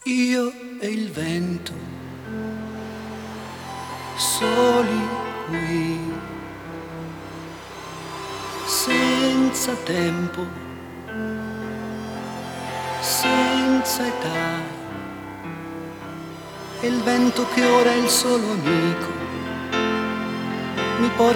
Io e il vento, soli qui, senza tempo, senza età. E il vento che ora è il solo amico mi porta